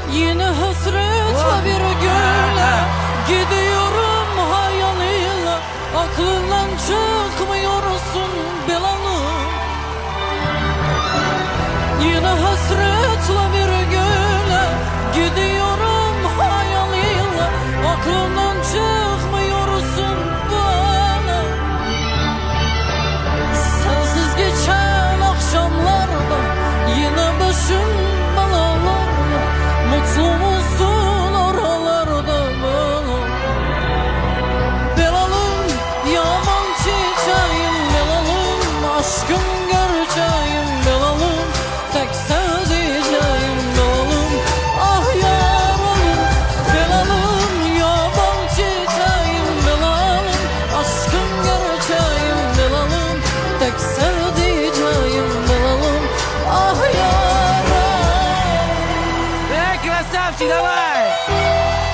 Yine hasretle bir güne gidiyorum hayaliyle. Aklından çıkmıyorsun belalım. Yine hasretle bir güne gidiyorum hayaliyle. Aklından çıkmıyorsun bana. Sensiz geçen akşamlarda yine başım belalarla. Mutlu musun oralarda belalım? Belalım yaman çiçeğim belalım. Aşkım göreceğim belalım. Tek sevdiceğim belalım. Ah yaralım belalım. Yaban çiçeğim belalım. Aşkım göreceğim belalım. Tek sevdiceğim belalım. Ah yaralım. Красавчик, давай!